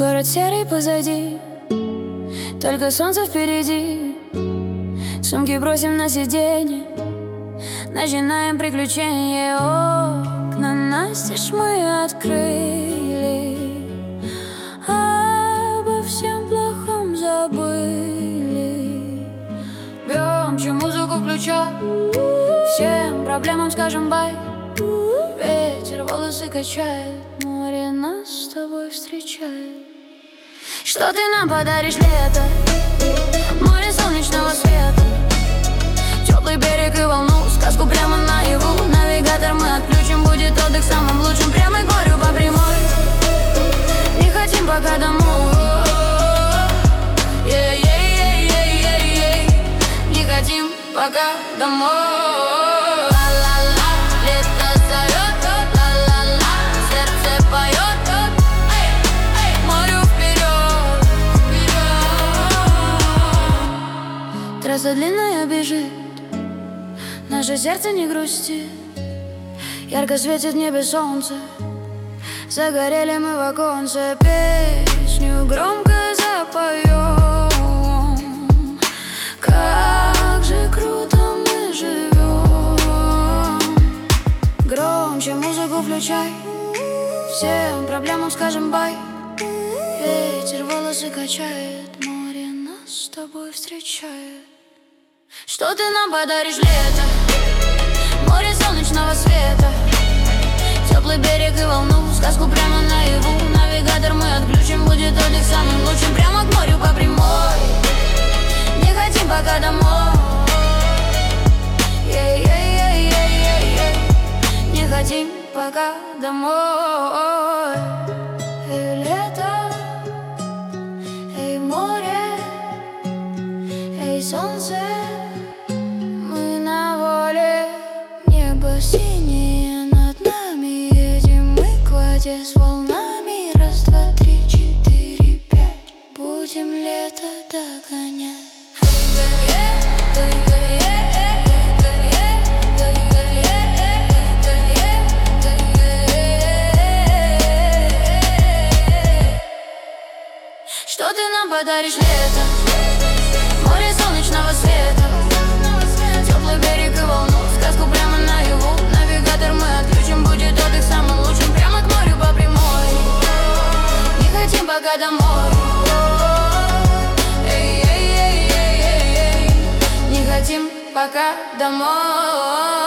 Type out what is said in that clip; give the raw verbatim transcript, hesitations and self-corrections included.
Город серый позади, только солнце впереди. Сумки бросим на сиденье, начинаем приключения. Окна настежь мы открыли, обо всем плохом забыли. Громче музыку включай, всем проблемам скажем бай. Ветер волосы качает, море нас с тобой встречает. Что ты нам подаришь, лето? Море солнечного света, теплый берег и волну, сказку прямо наяву. Навигатор мы отключим, будет отдых самым лучшим. Прямо к морю по прямой, не хотим пока домой. Ей-ей-ей-ей-ей-ей, не хотим пока домой. Трасса длинная бежит, наше сердце не грустит. Ярко светит в небе солнце, загорели мы в оконце. Песню громко запоем, как же круто мы живем. Громче музыку включай, всем проблемам скажем бай. Ветер волосы качает, море нас с тобой встречает. Что ты нам подаришь, лето? Море солнечного света, теплый берег и волну, сказку прямо наяву. Навигатор мы отключим, будет отдых самым лучшим. Прямо к морю по прямой, не хотим пока домой. Ей-ей-ей-ей-ей-ей, не хотим пока домой. Эй, лето, эй, море, эй, солнце. Синее над нами, едем мы к воде с волнами. Раз, два, три, четыре, пять, будем лето догонять. Что ты нам подаришь, лето? Море солнечного света, теплый берег и волну, сказку прямо наяву. Навигатор мы отключим, будет отдых самым лучшим. Прямо к морю по прямой, не хотим пока домой. Эй-эй-эй-эй-эй, не хотим пока домой.